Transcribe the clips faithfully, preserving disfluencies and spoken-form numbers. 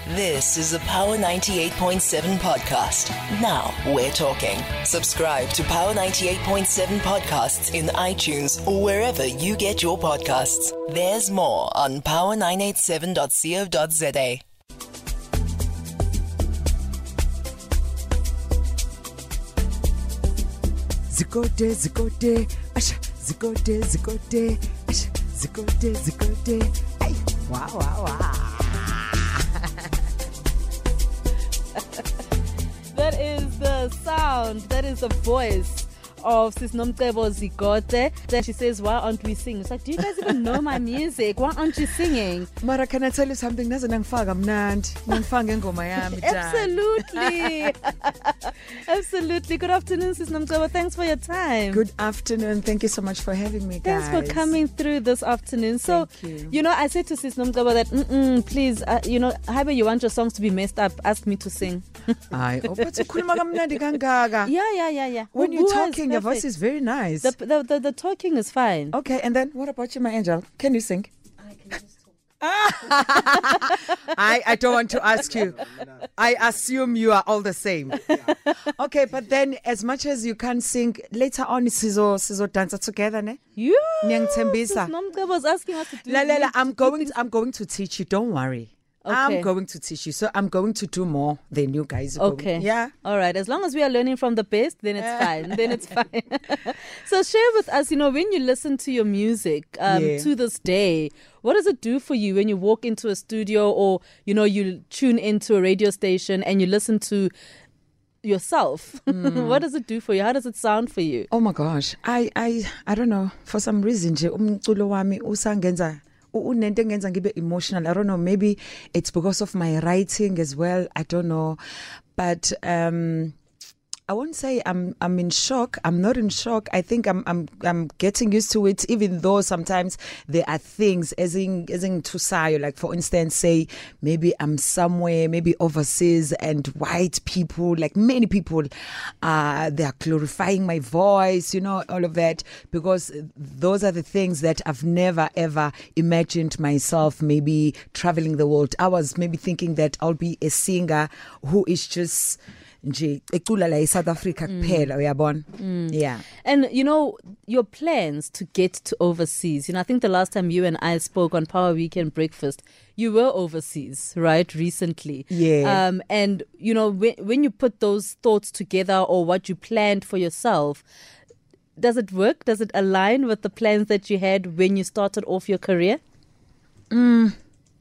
This is a Power ninety-eight point seven podcast. Now we're talking. Subscribe to Power ninety-eight point seven podcasts in iTunes or wherever you get your podcasts. There's more on power nine eight seven dot co dot za. Zikote, zikote, asha, zikote, zikote, asha, zikote, zikote. Hey, wow, wow, wow. That is the sound, that is the voice of Sis Nomcebo Zikote. Then she says, why aren't we singing? It's like, do you guys even know my music? Why aren't you singing? Mara, can I tell you something? Nazo nangifaka mnandi. Nangifaka ngoma yami. Absolutely. Absolutely. Good afternoon, Sis Nomcebo. Thanks for your time. Good afternoon. Thank you so much for having me, guys. Thanks for coming through this afternoon. So, you. you know, I said to Sis Nomcebo that, Mm-mm, please, uh, you know, however you want your songs to be messed up, ask me to sing. Aye, oh, but ukhuluma kamnandi kangaka. Yeah, yeah, yeah, yeah. When you're talking, your perfect. voice is very nice. The, the, the, the talking is fine. Okay, and then what about you, my angel? Can you sing? I can just talk. I, I don't want to ask you. I assume you are all the same. Okay, but then as much as you can sing, later on sizo sizo dance together, ne? Yeah. Nyangithembisa. Nomcebo was asking us to do. Lalela, I'm going I'm going to teach you. Don't worry. Okay. I'm going to teach you. So I'm going to do more than you guys are Okay. going. Yeah. All right. As long as we are learning from the best, then it's fine. Then it's fine. So share with us, you know, when you listen to your music um, Yeah. to this day, what does it do for you when you walk into a studio or, you know, you tune into a radio station and you listen to yourself? Mm. What does it do for you? How does it sound for you? Oh my gosh. I I I don't know. For some reason, nje umculo wami usangenza unento engenza ngibe emotional. I don't know, maybe it's because of my writing as well. I don't know. But um I won't say I'm I'm in shock. I'm not in shock. I think I'm I'm I'm getting used to it, even though sometimes there are things as in as in Tusayo, like for instance, say maybe I'm somewhere, maybe overseas, and white people, like many people, uh they are glorifying my voice, you know, all of that, because those are the things that I've never ever imagined myself maybe traveling the world. I was maybe thinking that I'll be a singer who is just nje ecula la eSouth Africa kuphela uyabona. Yeah. And you know, your plans to get to overseas, you know, I think the last time you and I spoke on Power Weekend Breakfast, you were overseas, right, recently. Yeah. Um, and you know, when, when you put those thoughts together or what you planned for yourself, does it work? Does it align with the plans that you had when you started off your career? Mm.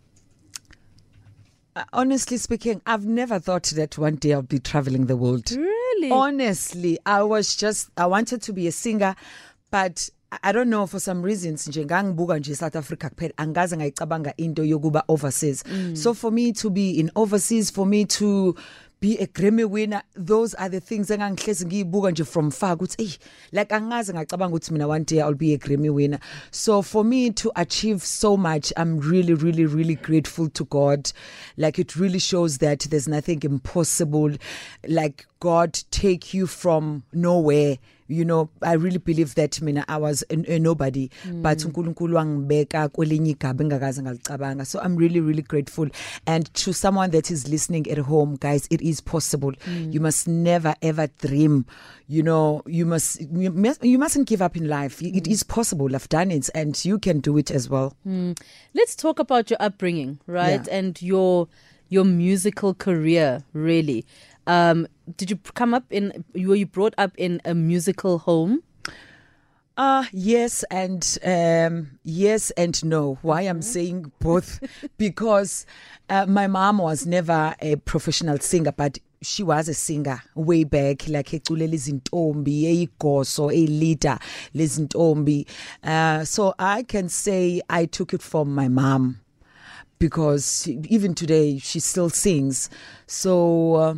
Honestly speaking, I've never thought that one day I'll be traveling the world. Really? Honestly, I was just, I wanted to be a singer, but I don't know, for some reasons, nje ngangibuka nje South Africa kuphela angaze ngayicabanga into yokuba overseas. Mm. So for me to be in overseas, for me to be a Grammy winner, those are the things engangihlezi ngiyibuka nje from far ukuthi eh like angaze ngacabanga ukuthi mina one day I'll be a Grammy winner. So for me to achieve so much, I'm really really really grateful to God. Like it really shows that there's nothing impossible. Like God take you from nowhere. You know, I really believe that mina I was a, a nobody, mm. but uNkulunkulu wangibeka kwelinye igaba engakaze ngalicabanga. So I'm really really grateful. And to someone that is listening at home, guys, it is possible. Mm. You must never ever dream. You know, you must you, must, you mustn't give up in life. Mm. It is possible. I've done it, and you can do it as well. Mm. Let's talk about your upbringing, right? Yeah. And your your musical career, really. Um, did you come up in, were you brought up in a musical home? Uh, yes and um, yes and no. Why I'm saying both? Because uh, my mom was never a professional singer, but she was a singer way back, like ecule lezintombi, eyigoso, a leader lezintombi. Uh, so I can say I took it from my mom, because even today she still sings. So uh,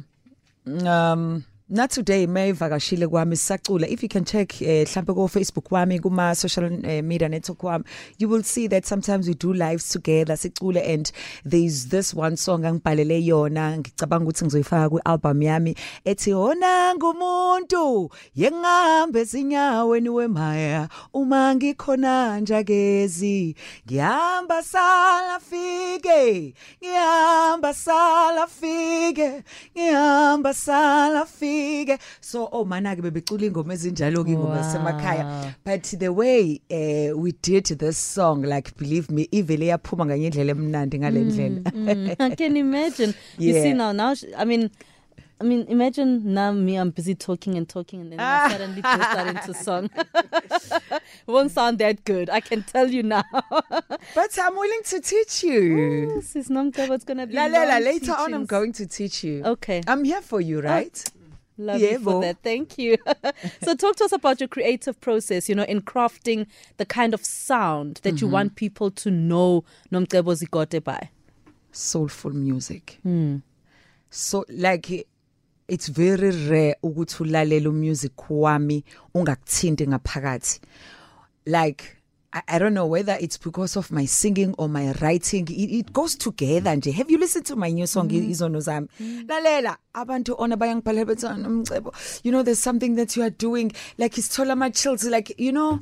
um not today mayivakashile kwami sisacula. If you can check mhlambe uh, ko Facebook kwami kuma social uh, media network kwami, you will see that sometimes we do lives together sicule, and there's this one song angibhalele yona ngicabanga ukuthi ngizoyifaka ku album yami ethi ona ngumuntu yengambe zinyaweni wemaya uma ngikhona njagezi ngihamba sala fike ngihamba sala sala fike ngihamba sala fike. So oh mana ke bebecula ingoma ezinjalo ke ingoma semakhaya, but the way uh, we did this song, like believe me, ivele yaphuma nganyendlela emnandi ngale ndlela. I can imagine. Yeah. You see now now I mean I mean, imagine now me, I'm busy talking and talking and then I suddenly burst out into song. It won't sound that good, I can tell you now. But I'm willing to teach you. Oh, sis Nomcebo, it's going to be la, la, la, later teachings. on, I'm going to teach you. Okay. I'm here for you, right? Oh. Love you for that. Thank you. So talk to us about your creative process, you know, in crafting the kind of sound that mm-hmm. you want people to know Nomcebo Zikode by. Soulful music. Mm. So like... It's very rare ukuthi ulalele music wami ungakuthinti ngaphakathi. Like I, I don't know whether it's because of my singing or my writing, it, it goes together nje. Have you listened to my new song Izono Zami? Lalela abantu ona bayangibhalela bethi Nomcebo, you know there's something that you are doing like it's tola my chills, like you know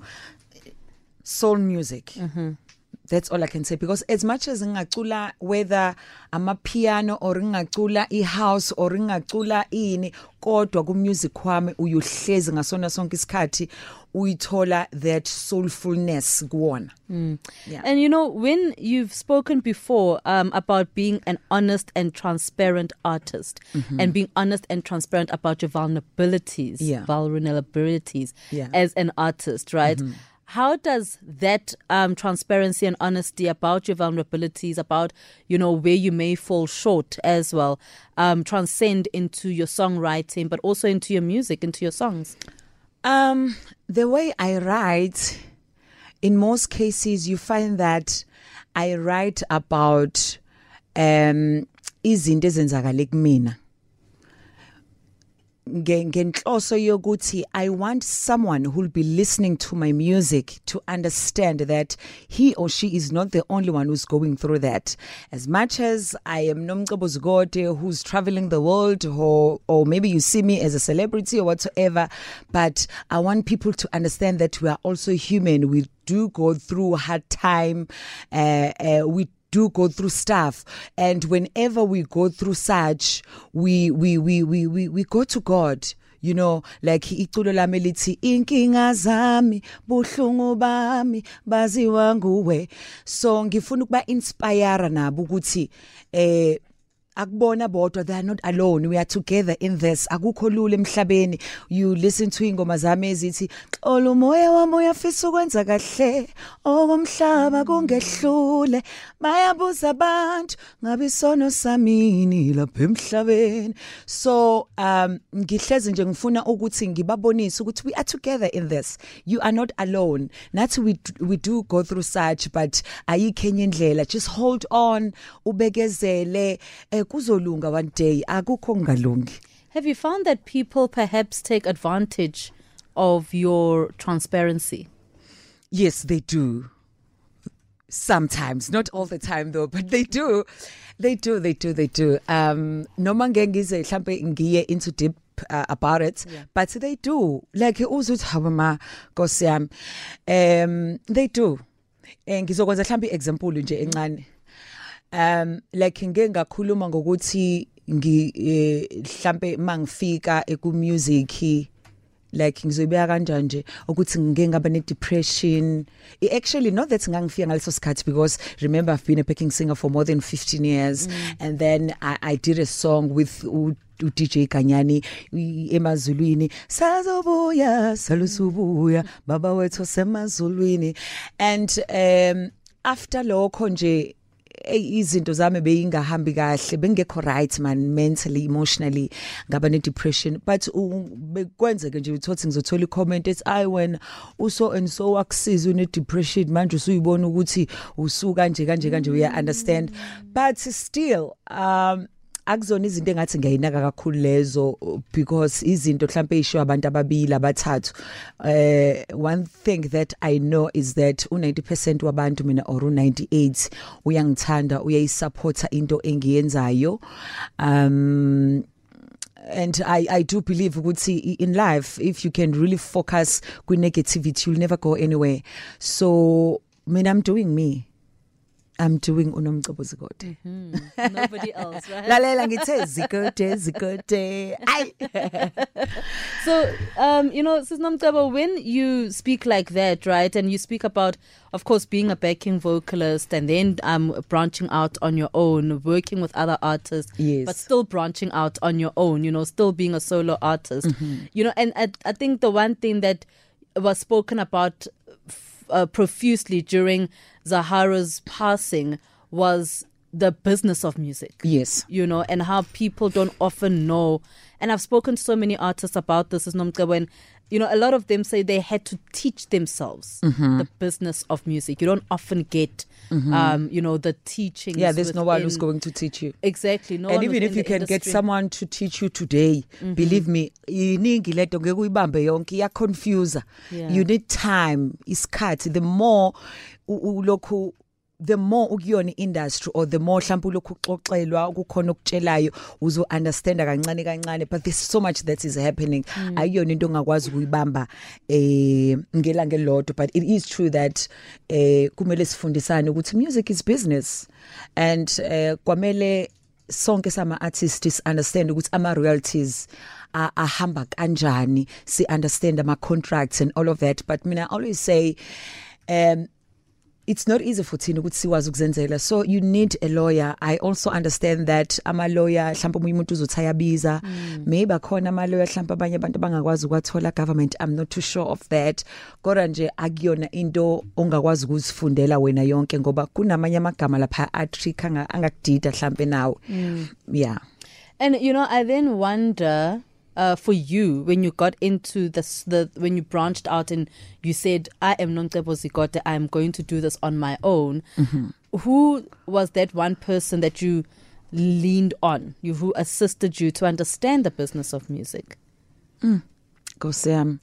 soul music. Mm-hmm. That's all I can say, because as much as ngacula whether ama piano or ngacula I house or ngacula ini, kodwa ku music kwami uyuhlezi ngasona sonke isikhathi uyithola that soulfulness kuwona. Mm. Yeah. And you know, when you've spoken before um, about being an honest and transparent artist, mm-hmm. and being honest and transparent about your vulnerabilities, yeah. vulnerabilities yeah. as an artist, right? Mm-hmm. How does that um, transparency and honesty about your vulnerabilities, about, you know, where you may fall short as well, um, transcend into your songwriting, but also into your music, into your songs? Um, the way I write, in most cases, you find that I write about um, izinto ezenzakala kumina. Ngenhloso yokuthi I want someone who will be listening to my music to understand that he or she is not the only one who's going through that. As much as I am Nomcebo Zikode who's traveling the world, or or maybe you see me as a celebrity or whatsoever, but I want people to understand that we are also human. We do go through hard time. Uh, uh, we do go through stuff, and whenever we go through such, we we we we we, we go to God. You know, like iculo lami lithi inkinga zami buhlungu bami baziwa nguwe. So ngifuna ukuba inspire nabo ukuthi eh akubona bodwa, they are not alone, we are together in this. Akukho lula emhlabeni. You listen to ingoma zami ezithi xolo moya wami uyafisa ukwenza kahle okomhlaba kungehlule bayabuza abantu ngabe isono samini lapha emhlabeni. So um ngihlezi nje ngifuna ukuthi ngibabonise ukuthi we are together in this. You are not alone. Nathi we we do go through such, but ayikho enye indlela. Just hold on, ubekezele. Eh, kuzolunga one day, akukho ngalungi. Have you found that people perhaps take advantage of your transparency? Yes, they do. Sometimes, not all the time though, but they do. They do, they do, they do. Um, noma ngengize mhlambe ngiye into deep uh, about it, yeah. But they do. Like uzuthi habama Nkosi yami. Um, they do. Ngizokwenza mhlambe example nje encane. Um like ngeke ngakhuluma ngokuthi ngi mhlambe mangifika eku music like ngizoyibeka kanjani nje ukuthi ngeke ngaba ne depression. Actually not that ngangifika ngaleso sikhathi, because remember I've been a backing singer for more than fifteen years, mm. and then I, I did a song with u, u D J Kanyani emazulwini sazobuya salusubuya baba wethu semazulwini, and um after lokho nje izinto zami beyingahambi kahle, bengekho right man, mentally, emotionally, ngaba ne depression. But bekwenzeke nje uthothi ngizothola i-comment ethi I when uso and so akusiza une depression manje usuyibona ukuthi usuka nje kanje kanje, we understand. But still um akuzona izinto engathi ngiyayinaka kakhulu lezo, because izinto mhlambe eyisho abantu ababili abathathu. Uh, one thing that I know is that u ninety percent wabantu mina or u ninety-eight uyangithanda, uyayisupporta into engiyenzayo. Um And I, I do believe ukuthi in life, if you can really focus with negativity, you'll never go anywhere. So, I mean, I'm doing me. I'm doing uNomcebo Zikode. Mm-hmm. Nobody else, right? Lalela ngithe Zikode Zikode. Ay. So, um, you know, Sis Nomcebo, when you speak like that, right, and you speak about, of course, being a backing vocalist and then um branching out on your own, working with other artists, yes. but still branching out on your own, you know, still being a solo artist, mm-hmm. you know, and I, I think the one thing that was spoken about uh, profusely during Zahara's passing was the business of music. Yes. You know, and how people don't often know. And I've spoken to so many artists about this, is Nomcebo, and you know, a lot of them say they had to teach themselves mm-hmm. the business of music. You don't often get, mm-hmm. um, you know, the teachings. Yeah, there's within, no one who's going to teach you. Exactly. No and one even if you can industry. get someone to teach you today, mm-hmm. believe me, iningi leto ngeke uyibambe yonke iya confuse. You need time, isikhathi. The more ulokhu the more ukuyona industry or the more mhlawumbe lokhu uxoxelwa ukukhona ukutshelayo uzo understand kancane kancane, but there's so much that is happening. mm. Ayiyona into ongakwazi ukuyibamba eh ngelanga elodwa, but it is true that eh kumele sifundisane ukuthi music is business, and eh kwamele sonke sama artists understand ukuthi ama royalties ahamba kanjani, si understand ama contracts and all of that. But mina I always say um it's not easy for thina ukuthi siwazi ukuzenzela, so you need a lawyer. I also understand that ama lawyer mhlawumbe umuntu uzothaya biza, mm. maybe akhona ama lawyer mhlawumbe abanye abantu bangakwazi ukwathola government. I'm not too sure of that. Kodwa nje akuyona into ongakwazi ukuzifundela wena yonke, ngoba kunamanye amagama lapha atrick angakudida mhlawumbe nawe. mm. Yeah. And you know, I then wonder Uh, for you, when you got into this, the when you branched out and you said, I am Nomcebo Zikode, I'm going to do this on my own, mm-hmm. who was that one person that you leaned on, you who assisted you to understand the business of music? Mm. Go Sam.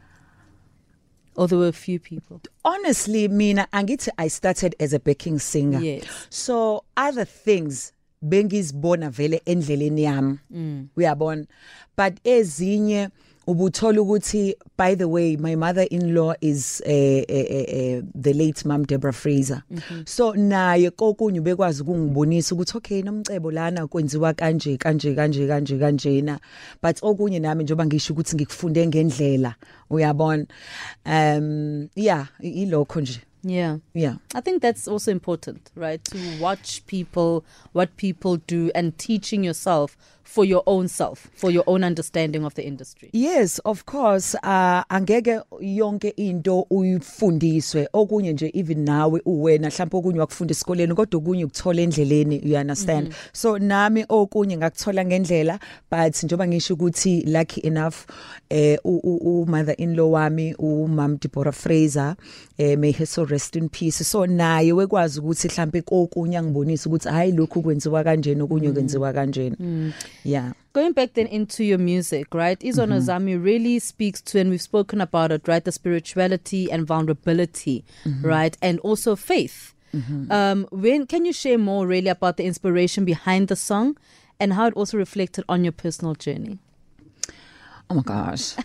Or there were a few people? Honestly, Mina, angithi I started as a backing singer. Yes. So other things bengizibona vele endleleni yami, mm. uyabona, but ezinye ubuthola ukuthi, by the way, my mother-in-law is uh, uh, uh, the late mom Deborah Fraser. Mm-hmm. So naye kokunye bekwazi ukungibonisa ukuthi okay, Nomcebo lana kwenziwa kanje kanje kanje kanje kanjena, but okunye nami njoba ngisho ukuthi ngikufunde ngendlela, uyabona. Um yeah, ilokho nje. Yeah. Yeah. I think that's also important, right? To watch people, what people do, and teaching yourself for your own self, for your own understanding of the industry. Yes, of course. Uh, angeke yonke into uyifundiswe. Okunye nje even nawe uwena mhlawumbe okunye wakufunda esikoleni kodwa okunye ukuthola endleleni, you understand. Mm-hmm. So nami okunye ngakuthola ngendlela, but njoba ngisho ukuthi lucky enough eh u mother-in-law wami uMam Deborah Fraser, eh may her soul rest in peace. So naye wekwazi ukuthi mhlawumbe kokunye angibonisa ukuthi hayi lokhu kwenziwa kanjeni okunye kwenziwa kanjeni. Mm. Yeah. Going back then into your music, right? Izono mm-hmm. Zami really speaks to, and we've spoken about it, right? The spirituality and vulnerability, mm-hmm. right? And also faith. Mm-hmm. Um, when can you share more really about the inspiration behind the song and how it also reflected on your personal journey? Oh my gosh.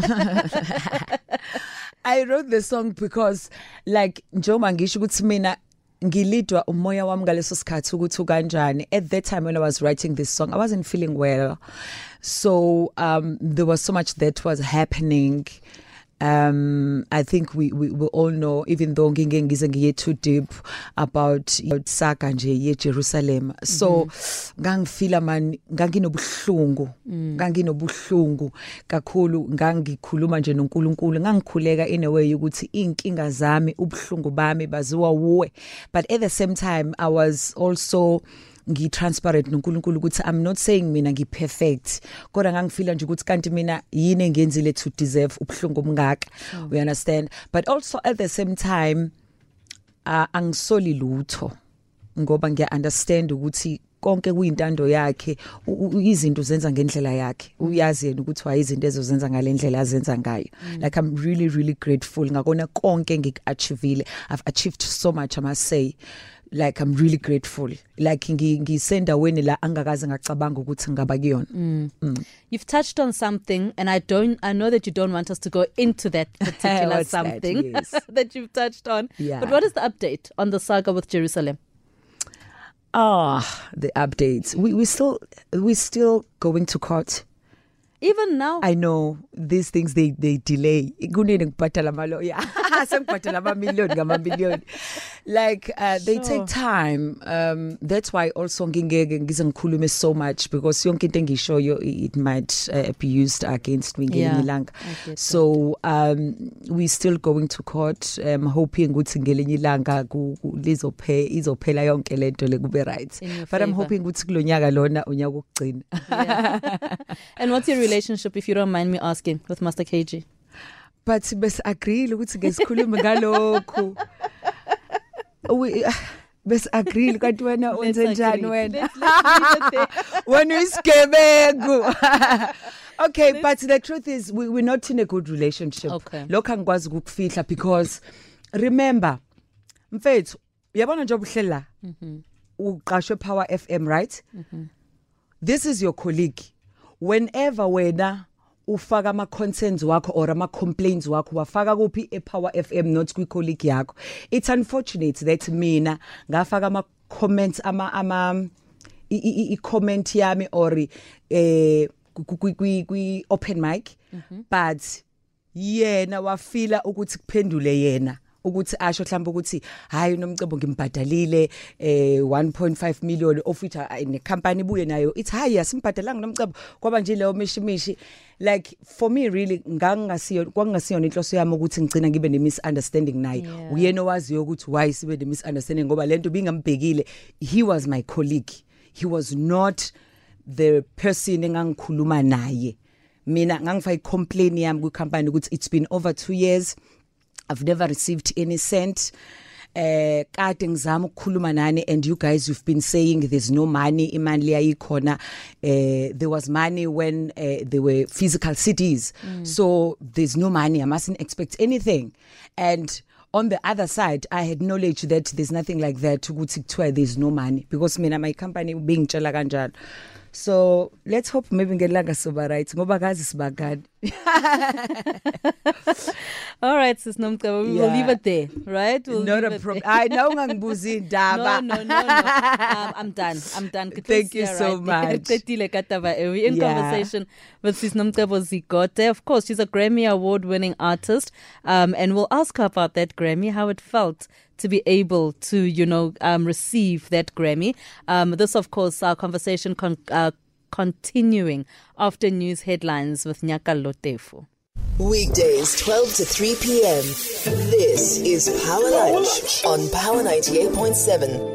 I wrote the song because like njoba ngisho ukuthi mina ngilidwa umoya wami ngaleso sikhathi ukuthi kanjani. At that time when I was writing this song, I wasn't feeling well, so um there was so much that was happening. Um, I think we, we we all know, even though nginge ngize ngiye too deep about saga nje ye Jerusalem. So ngangifila man nganginobuhlungu nganginobuhlungu kakhulu, ngangikhuluma nje noNkulunkulu, ngangikhuleka in a way ukuthi inkinga zami ubuhlungu bami baziwa uwe, but at the same time I was also ngi-transparent noNkulunkulu ukuthi I'm not saying mina ngi-perfect, kodwa ngangifila nje ukuthi kanti mina yini engenzile to deserve ubuhlungu obungaka. Oh. We understand, but also at the same time uh, angisoli lutho ngoba ngiya-understand ukuthi konke kuyintando yakhe, izinto zenza ngendlela yakhe, uyazi yena ukuthi wa izinto ezozenza ngalendlela azenza ngayo. Like I'm really really grateful ngakona konke ngik-achievile. I've achieved so much, I must say. Like I'm really grateful. Like ngisenda weni la angakaze ngacabanga ukuthi ngaba kuyona. Mm. Mm. You've touched on something, and I don't I know that you don't want us to go into that particular something that, yes. that you've touched on. Yeah. But what is the update on the saga with Jerusalem? Ah, the updates. We we still we still going to court. Even now, I know these things they they delay. Kunini ngibhatala amaloya. Sengibhatala ama million ngama million. Like uh, they Sure. take time. Um that's why also ngingeke ngize ngikhulume so much because yonke into engishoyo it might uh, be used against me Yeah, ngelinye ilanga. I get So um we still going to court. Um hoping ukuthi ngelinye ilanga lizophe izophela yonke lento le kube right. In your But I'm favor. hoping ukuthi kulonyaka lona unyaka ukugcina. Yeah. And what's your relationship, if you don't mind me asking, with Master K G? But bes agree ukuthi ngesikhuluma ngalokho. We bes agree kanti wena Let's wenze njani agree. wena? Let's- let's leave it there. Wena uyisigebengu. Okay, but the truth is we we're not in a good relationship. Okay. Lokho angikwazi ukufihla because remember mfethu uyabona nje obuhlela uqashwe Power F M, right? This is your colleague. Whenever wena ufaka ama contents wakho or ama complaints wakho wafaka kuphi e Power F M not kwi colleague yakho, it's unfortunate that mina ngafaka ama comments ama ama i comment yami or eh kwi kwi open mic, but yena wafila ukuthi kuphendule yena ukuthi asho mhlawumbe ukuthi hayi uNomcebo ngimbhadalile eh one point five million of which ne company buye nayo it's hayi asimbhadalanga uNomcebo kwaba nje leyo mishimishi. Like for me really ngangasiyo kwangasiyo inhloso yami ukuthi ngicina ngibe ne misunderstanding naye. Yeah. Uyena waziyo ukuthi why sibe ne misunderstanding ngoba lento bingambhekile. He was my colleague, he was not the person engangikhuluma naye. Mina ngangifaka i-complaint yami ku company ukuthi it's been over two years, I've never received any cent. Eh kade ngizama ukukhuluma nani and you guys you've been saying there's no money, imali yayikhona. Eh there was money when uh, there were physical C Ds. Mm. So there's no money, I mustn't expect anything. And on the other side I had knowledge that there's nothing like that ukuthi kuthiwa there's no money because mina my company bingitshela kanjalo. So let's hope maybe ngelanga soba right ngoba kazi sibagani. All right, sis Nomcebo, we Yeah. will leave it there, right? We'll Not leave a it problem. there. I know ngangibuza indaba. No, no, no, no. Um, I'm done. I'm done. Thank you so much. Qedile kataba ewe. In Yeah. conversation with Sis Nomcebo Zikode. Of course, she's a Grammy award-winning artist, um, and we'll ask her about that Grammy, how it felt to be able to, you know, um, receive that Grammy. Um, this, of course, our conversation con- uh, continuing after news headlines with Nyaka Lotefu. Weekdays twelve to three p.m. This is Power Lunch on Power ninety-eight point seven.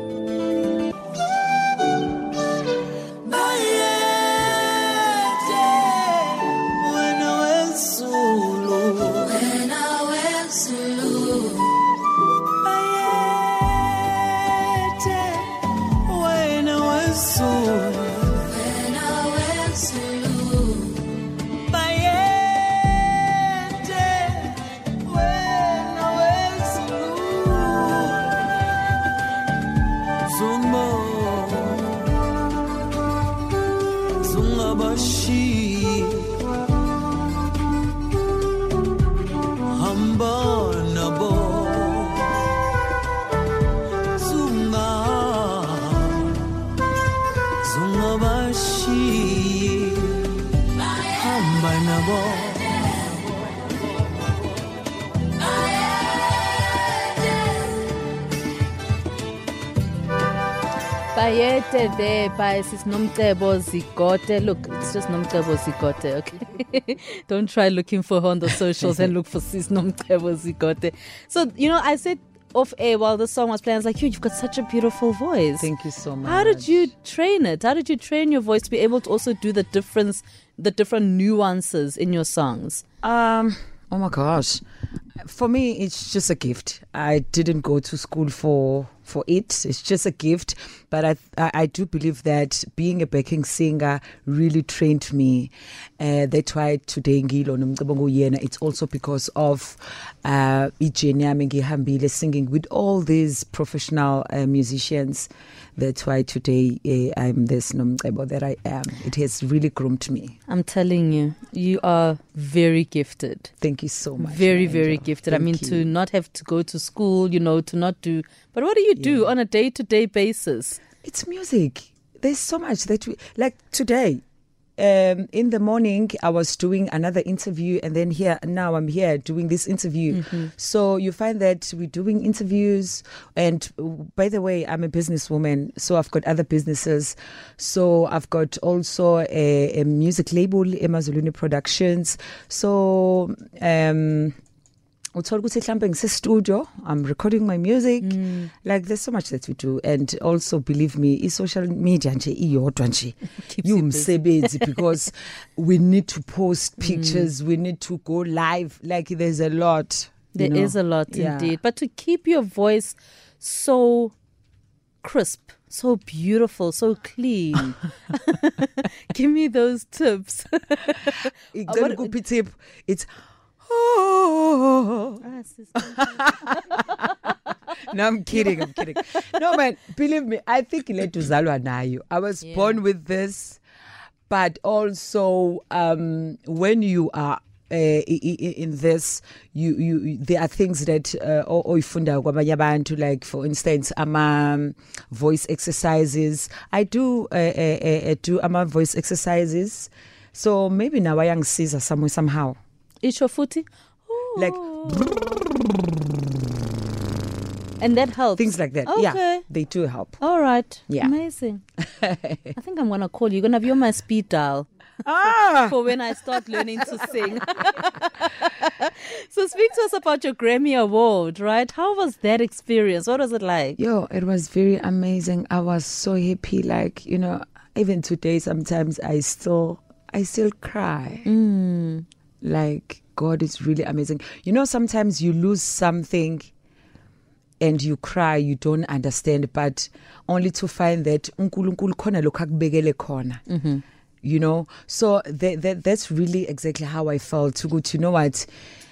Bayete there by Sis Nomcebo Zikode. Look, it's just Nomcebo Zikode, okay? Don't try looking for her on the socials and look for Sis Nomcebo Zikode. So, you know, I said off air while the song was playing, I was like, you, you've got such a beautiful voice. Thank you so much. How did you train it? How did you train your voice to be able to also do the difference, the different nuances in your songs? Um, oh my gosh. For me, it's just a gift. I didn't go to school for for it. It's just a gift. But I I, I do believe that being a backing singer really trained me. Uh, that's why today ngilo nomcebo yena. It's also because of uh ijeni yami ngihambile singing with all these professional uh, musicians. That's why today uh, I'm this Nomcebo that I am. It has really groomed me. I'm telling you, you are very gifted. Thank you so much. Very, my very angel. gifted. I Thank mean, you. to not have to go to school, you know, to not do. But what do you do Yeah. on a day-to-day basis? It's music. There's so much that we like today. Um, in the morning, I was doing another interview, and then here now I'm here doing this interview. Mm-hmm. So you find that we're doing interviews. And by the way, I'm a businesswoman, so I've got other businesses. So I've got also a, a music label, Emazulwini Productions. So um, studio, I'm recording my music. Mm. Like there's so much that we do, and also believe me, social media nje iyodwa nje yumsebenzi because we need to post pictures, mm. we need to go live. Like there's a lot. There you know? is a lot yeah. indeed, but to keep your voice so crisp, so beautiful, so clean. Give me those tips. What, tip. It's oh. No, I'm kidding. I'm kidding. No, man, believe me, I think Iletu Zalwa nayo. I was yeah. born with this, but also um, when you are uh, in this, you you there are things that oyifunda kwabanye abantu, like for instance, ama voice exercises. I do uh, uh, uh, do ama voice exercises, so maybe now I yangisiza somewhere somehow. Isho futhi? Like, and that helps. Things like that. Okay. Yeah, they do help. All right. Yeah. Amazing. I think I'm going to call you. You're going to be on my speed dial. Ah. For when I start learning to sing. So speak to us about your Grammy Award, right? How was that experience? What was it like? Yo, it was very amazing. I was so happy. Like, you know, even today, sometimes I still, I still cry. Mm. Like, God is really amazing. You know, sometimes you lose something and you cry, you don't understand, but only to find that uNkulunkulu khona lokho akubekele khona. Mhm. You know, so that, that that's really exactly how I felt. To go to know what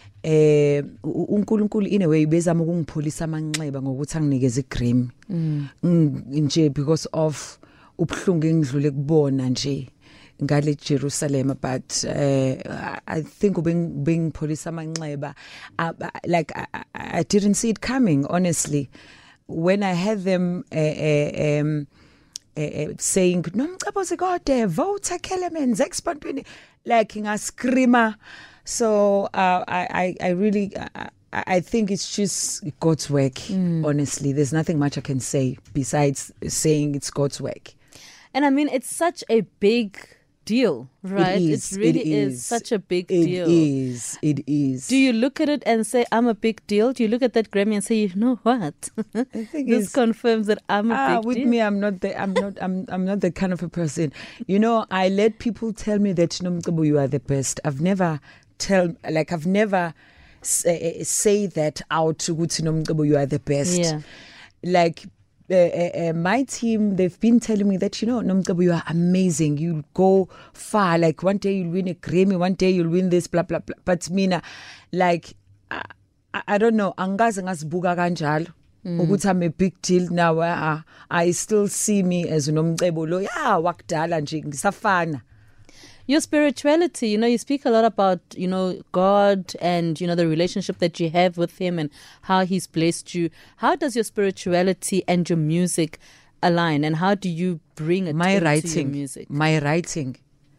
eh uNkulunkulu in a way bezama ukungipholisa amanxeba ngokuthi anginikeze iGrammy. Mm. Nje because of ubhlungu engidlule kubona nje ngale Jerusalem, but uh, I think being being police amanxeba, uh, like I, I didn't see it coming, honestly. When I had them uh, uh, um, uh, uh, saying nomcaboze kode voter Kellerman's expert, like nga screamer. So uh, I, I I really I, I think it's just God's work. Mm. Honestly, there's nothing much I can say besides saying it's God's work. And I mean, it's such a big deal, right? It is. It really it is. is such a big it deal. It is. It is. Do you look at it and say, I'm a big deal? Do you look at that Grammy and say, you know what? This confirms that I'm a ah, big with deal. With me, I'm not the I'm not I'm I'm not the kind of a person. You know, I let people tell me that Nomcebo, you are the best. I've never tell like I've never say, say that out to Nomcebo, you are the best. Yeah. Like Uh, uh, uh, my team, they've been telling me that, you know, Nomcebo, you are amazing. You'll go far. Like one day you'll win a Grammy, one day you'll win this, blah, blah, blah. But Mina, like, I, I don't know. Angaze ngasibuka kanjalo. Ukuthi I'm a big deal now. Uh, I still see me as Nomcebo lo. Yeah, wakudala nje ngisafana. Your spirituality, you know, you speak a lot about, you know, God and, you know, the relationship that you have with him and how he's blessed you. How does your spirituality and your music align, and how do you bring it my into writing, your music? My writing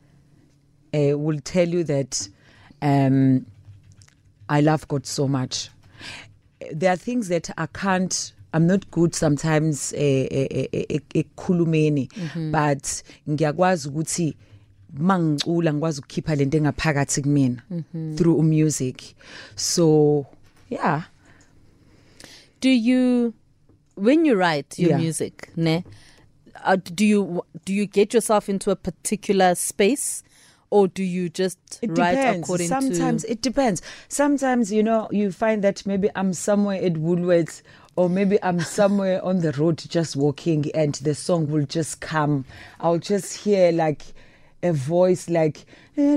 uh, will tell you that um, I love God so much. There are things that I can't, I'm not good sometimes ekhulumeni, mm-hmm. but ngiyakwazi ukuthi mangicula ngikwazi ukukhipha lento engaphakathi kumina through music. So yeah. Do you, when you write your yeah. music, ne, uh, do you do you get yourself into a particular space, or do you just it write depends. according Sometimes to? Sometimes it depends. Sometimes, you know, you find that maybe I'm somewhere at Woolworths, or maybe I'm somewhere on the road just walking, and the song will just come. I'll just hear like a voice like,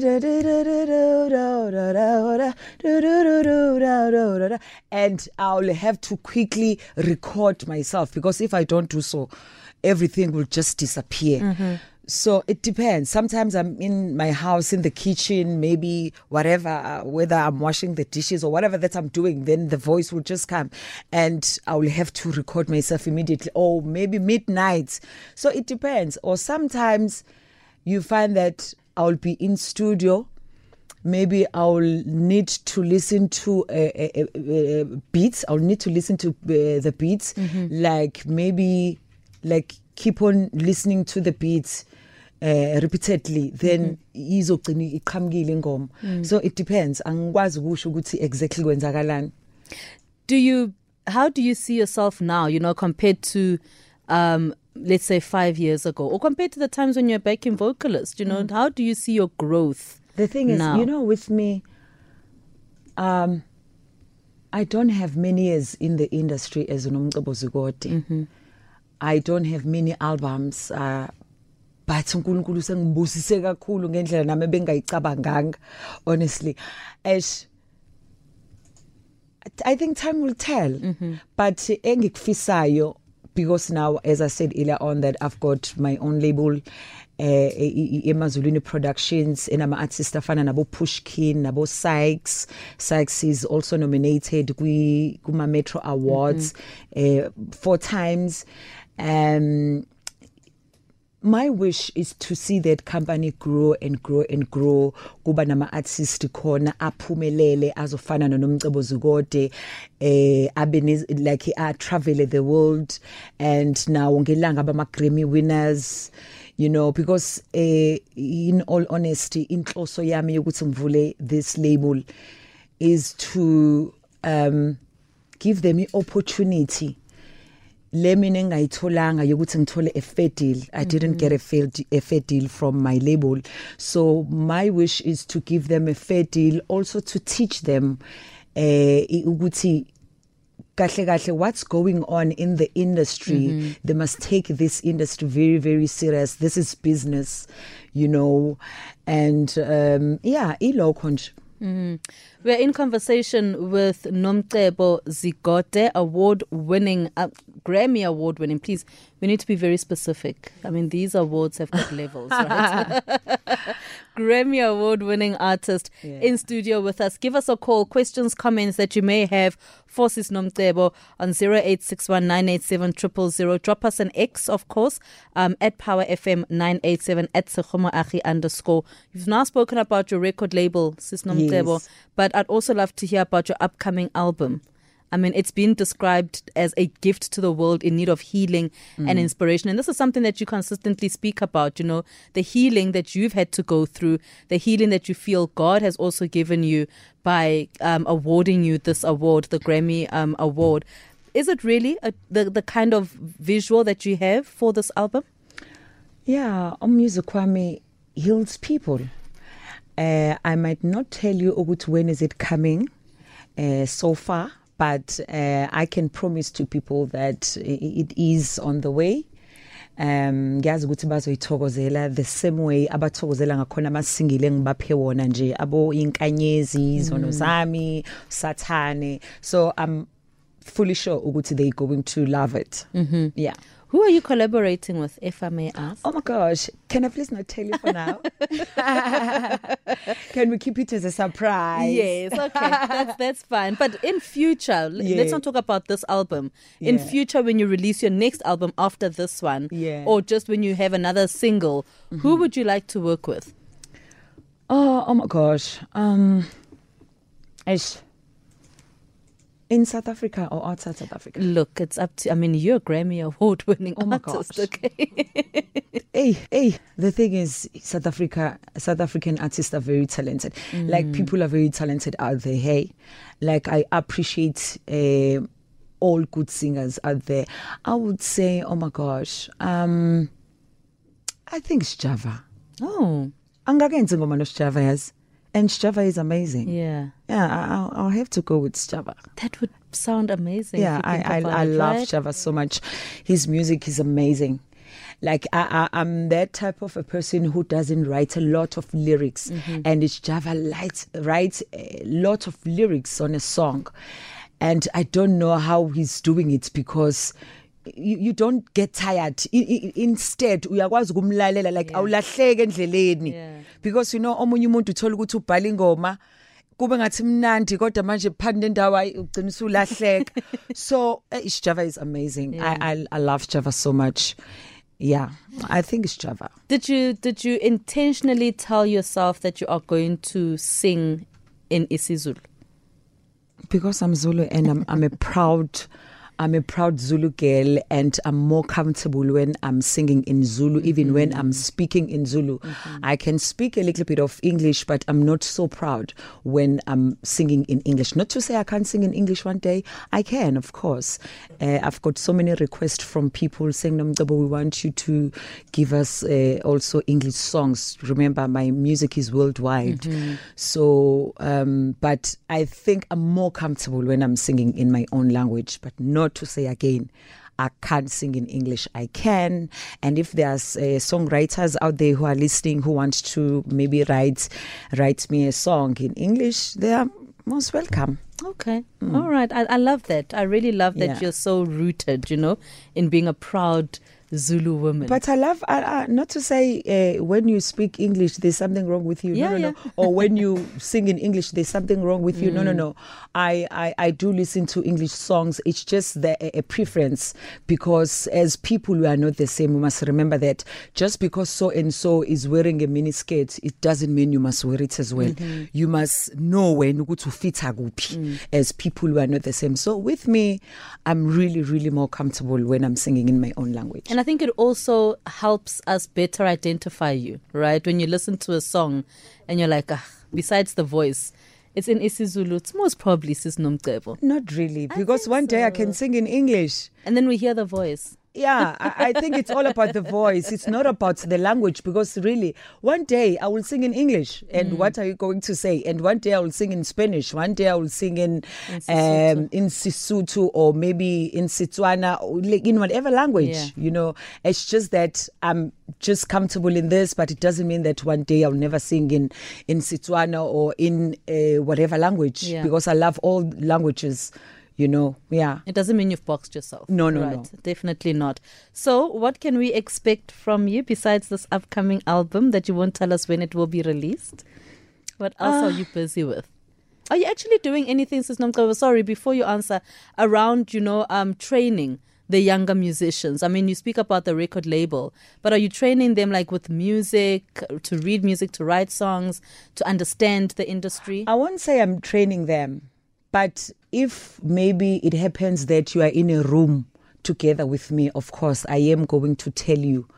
and I'll have to quickly record myself, because if I don't do so, everything will just disappear. Mm-hmm. So it depends. Sometimes I'm in my house, in the kitchen, maybe whatever, uh, whether I'm washing the dishes or whatever that I'm doing, then the voice will just come and I will have to record myself immediately. Or maybe midnight. So it depends. Or sometimes you find that I'll be in studio. Maybe I'll need to listen to uh, uh, uh, beats. I'll need to listen to uh, the beats. Mm-hmm. Like maybe like keep on listening to the beats. Uh, repeatedly, then izogcina iqhamukile ingoma. So it depends. Angikwazi ukusho ukuthi exactly kwenzakalani. Do you how do you see yourself now, you know, compared to um let's say five years ago, or compared to the times when you're backing vocalist, you know, mm. how do you see your growth? The thing is, now? you know, with me, um I don't have many years in the industry as uNomcebo Zikode. Mm-hmm. I don't have many albums. Uh, but uNkulunkulu sengibusise kakhulu ngendlela nami bengayicabanganga, honestly. As I think time will tell. Mm-hmm. But engikufisayo, because now, as I said earlier on, that I've got my own label, uh, Emazulwini Productions, and I'm an artist afana nabo Pushkin, nabo Sykes. Sykes is also nominated kwi kuma Metro Awards mm-hmm. uh, four times. Um, my wish is to see that company grow and grow and grow. Kuba nama artists khona aphumelele azofana noNomcebo Zikode, eh abe like he are travel the world, and now ngelanga ba Grammy winners, you know, because uh, in all honesty inhloso yami yokuthi ngivule this label is to um give them an opportunity. Le mina engayitholanga yokuthi ngithole a fair deal. I didn't mm-hmm. get a fair, a fair deal from my label. So my wish is to give them a fair deal, also to teach them ukuthi kahle kahle what's going on in the industry. Mm-hmm. They must take this industry very, very serious. This is business, you know. And um, yeah, ilokho nje. Mm-hmm. We're in conversation with Nomcebo Zikode, award-winning, uh, Grammy award-winning. Please, we need to be very specific. I mean, these awards have got levels, right? Grammy award-winning artist yeah. in studio with us. Give us a call. Questions, comments that you may have for Sis Nomcebo on zero eight six one nine eight seven zero zero zero. Drop us an X, of course, um, at Power F M nine eight seven, at Sekgomoagi underscore. You've now spoken about your record label, Sis Nomcebo, yes. but I'd also love to hear about your upcoming album. I mean, it's been described as a gift to the world in need of healing mm. and inspiration. And this is something that you consistently speak about, you know, the healing that you've had to go through, the healing that you feel God has also given you by um, awarding you this award, the Grammy um, award. Is it really a, the, the kind of visual that you have for this album? Yeah, music kwami heals people. Uh, I might not tell you ukuthi when is it coming uh, so far, but uh, I can promise to people that it is on the way. Um ngiyazi ukuthi bazoyithokozela the same way abathokozela ngakhona amasingile ngibaphe wona nje abo inkanyezi zono zami Sathane. So I'm fully sure ukuthi they're going to love it. Mm-hmm. Yeah. Who are you collaborating with, if I may ask? Oh my gosh, can I please not tell you for now? Can we keep it as a surprise? Yes, okay, that's that's fine. But in future, yeah. let's not talk about this album. Yeah. In future, when you release your next album after this one, yeah. or just when you have another single, mm-hmm. who would you like to work with? Oh, oh my gosh. Um, Ish. In South Africa or outside South Africa? Look, it's up to, I mean, you're a Grammy award-winning oh my artist, gosh. Okay? hey, hey, the thing is, South Africa, South African artists are very talented. Mm. Like, people are very talented out there, hey? Like, I appreciate uh, all good singers out there. I would say, oh my gosh, um, I think it's Java. Oh. Angakenzi ngoma no Java has. And Sjava is amazing. Yeah. Yeah, I'll, I'll have to go with Sjava. That would sound amazing. Yeah, I I, I it, love right? Sjava so much. His music is amazing. Like, I, I, I'm that type of a person who doesn't write a lot of lyrics. Mm-hmm. And it's Java writes, writes a lot of lyrics on a song. And I don't know how he's doing it because you, you don't get tired. I, I, instead uyakwazi ukumlalela like Yeah. awulahleke endleleni Yeah. because you know omunye umuntu uthola ukuthi ubhala ingoma kube ngathi mnandi kodwa manje phakathi nendawo ugcina usulahleka. So uh, Java is amazing. Yeah. I, I I love Java so much. Yeah, I think it's Java. Did you did you intentionally tell yourself that you are going to sing in isiZulu? Because I'm Zulu and I'm I'm a proud I'm a proud Zulu girl, and I'm more comfortable when I'm singing in Zulu, even mm-hmm. when I'm speaking in Zulu. Mm-hmm. I can speak a little bit of English, but I'm not so proud when I'm singing in English. Not to say I can't sing in English one day. I can, of course. Uh, I've got so many requests from people saying, Nomcebo, we want you to give us uh, also English songs. Remember, my music is worldwide. Mm-hmm. So, um, but I think I'm more comfortable when I'm singing in my own language, but not to say again I can't sing in English. I can, and if there's uh, songwriters out there who are listening who want to maybe write write me a song in English, they are most welcome. Okay. Mm. All right. I, I love that. I really love that yeah. you're so rooted, you know, in being a proud Zulu woman. But I love, uh, uh, not to say uh, when you speak English, there's something wrong with you. Yeah, no, no, yeah. no. Or when you sing in English, there's something wrong with you. Mm. No, no, no. I, I, I do listen to English songs. It's just the, a, a preference, because as people, we are not the same. We must remember that just because so and so is wearing a mini skirt, it doesn't mean you must wear it as well. Mm-hmm. You must know when you go to fit mm. as people, we are not the same. So with me, I'm really, really more comfortable when I'm singing in my own language. And I think it also helps us better identify you, right? When you listen to a song and you're like, ah, besides the voice, it's in isiZulu, it's most probably Sis Nomcebo. Not really, because one day so. I can sing in English. And then we hear the voice. Yeah, I, I think it's all about the voice. It's not about the language, because really, one day I will sing in English. And mm. what are you going to say? And one day I will sing in Spanish. One day I will sing in in Sesotho, um, in Sesotho or maybe in Setswana, or in whatever language, yeah. you know. It's just that I'm just comfortable in this, but it doesn't mean that one day I'll never sing in, in Setswana or in uh, whatever language, yeah. because I love all languages. You know, yeah. It doesn't mean you've boxed yourself. No, no, right? no. Definitely not. So what can we expect from you besides this upcoming album that you won't tell us when it will be released? What else uh, are you busy with? Are you actually doing anything, Sis Nomcebo? Sorry, before you answer, around, you know, um, training the younger musicians? I mean, you speak about the record label, but are you training them like with music, to read music, to write songs, to understand the industry? I won't say I'm training them. But if maybe it happens that you are in a room together with me, of course, I am going to tell you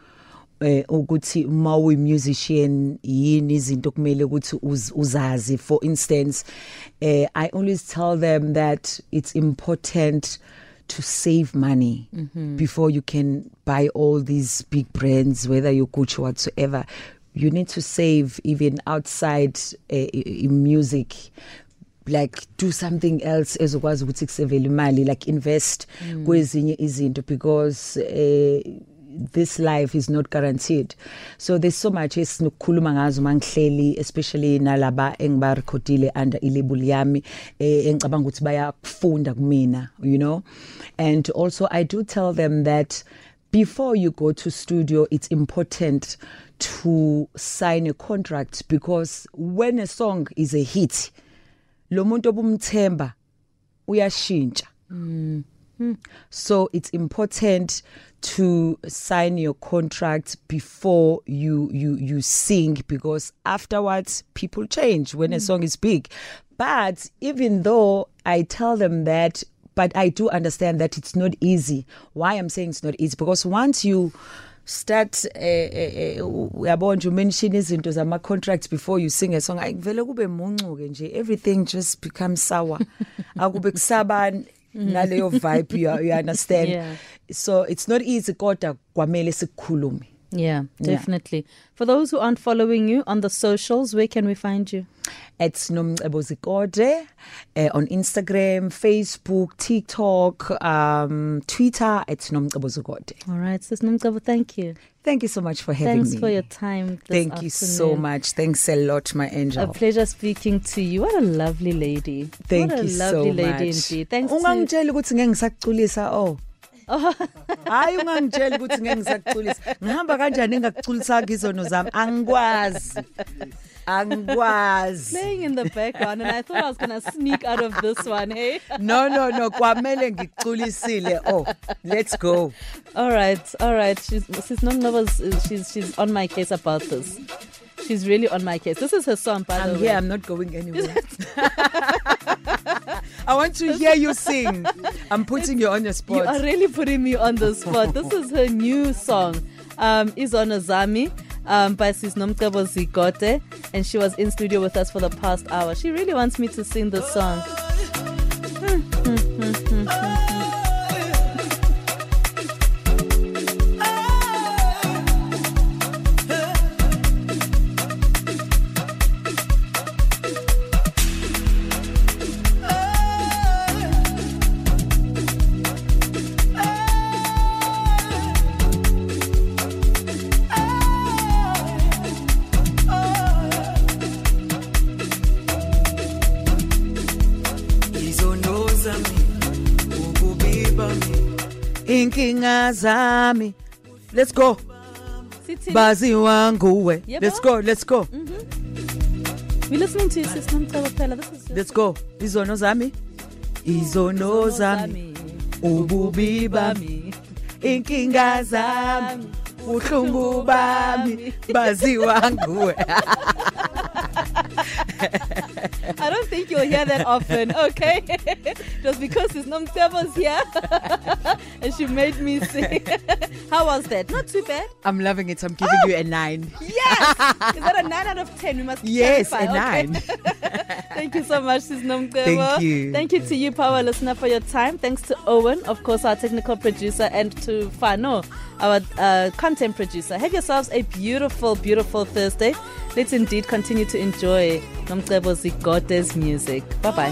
ukuthi uma uyi musician yini izinto kumele ukuthi uzazi. For instance, uh, I always tell them that it's important to save money mm-hmm. before you can buy all these big brands, whether you're Gucci or whatsoever. You need to save even outside uh, music. Like do something else ezokwazi ukuthi kusevele imali, like invest kwezinye izinto, because uh, this life is not guaranteed. So there's so much esinokukhuluma ngazo mangihleli, especially nalaba engiba recordile under ilabel yami engicabanga ukuthi bayakufunda kumina, you know. And also I do tell them that before you go to studio, it's important to sign a contract, because when a song is a hit, lo muntu obumthemba uyashintsha. Mm. Mm. So it's important to sign your contract before you you you sing, because afterwards people change when mm. a song is big. But even though I tell them that, but I do understand that it's not easy. Why I'm saying it's not easy? Because once you start uyabona you mention izinto zama contracts before you sing a song, ayivele kube muncuke nje, everything just becomes sour. Akube kusaba naleyo vibe, you, you understand. Yeah. So it's not easy kodwa kwamele sikhulume. Yeah, definitely. Yeah. For those who aren't following you on the socials, where can we find you? It's Nomcebo Zikode uh, on Instagram, Facebook, TikTok, um, Twitter. It's Nomcebo Zikode. All right, Sis Nomcebo, thank you. Thank you so much for having Thanks me. Thanks for your time this Thank afternoon. you so much. Thanks a lot, my angel. A pleasure speaking to you. What a lovely lady. Thank what you a lovely so lady much. Indeed. Thanks Ungangitshela ukuthi ngeke ngisakuculisa oh. Hayi ungangitshela ukuthi ngeke ngisakuculisa. Ngihamba kanjani ngingakuculisa izono zami? Angikwazi. Angikwazi. Playing in the background and I thought I was going to sneak out of this one, hey? No, no, no. Kwamele ngikuculisile. Oh, let's go. All right, all right. She's she's not nervous. She's she's on my case about this. She's really on my case. This is her song, by I'm the way. here. I'm not going anywhere. I want to hear you sing. I'm putting you on the spot. You are really putting me on the spot. This is her new song. Um, Izono Zami. Um, by Sis Nomcebo Zigote, and she was in studio with us for the past hour. She really wants me to sing this song. Inkinga zami. Let's go. Bazi wangu we. Let's go, let's go. Mm-hmm. We're listening to Sis Nomcebo Phela. This is Let's go. Izono zami. Izono zami. Ububi bami. Inkinga zami. Uhlungu bami. Bazi wangu we. I don't think you'll hear that often, okay? Just because Sis Nomcebo's here and she made me sing. How was that? Not too bad. I'm loving it. I'm giving oh, you a nine. Yes! Is that a nine out of ten? We must Yes, clarify. a nine. Okay. Thank you so much, Sis Nomcebo. Thank you. Thank you to you, Power Listener, for your time. Thanks to Owen, of course, our technical producer, and to Fano, our uh, content producer. Have yourselves a beautiful, beautiful Thursday. Let's indeed continue to enjoy Nomcebo Zigote's music. Bye-bye.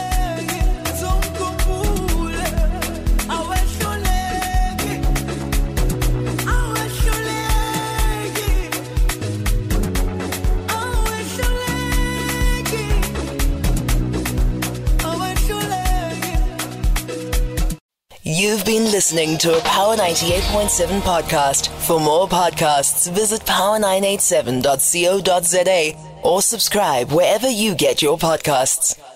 You've been listening to a Power ninety-eight point seven podcast. For more podcasts, visit power nine eight seven dot co dot za or subscribe wherever you get your podcasts.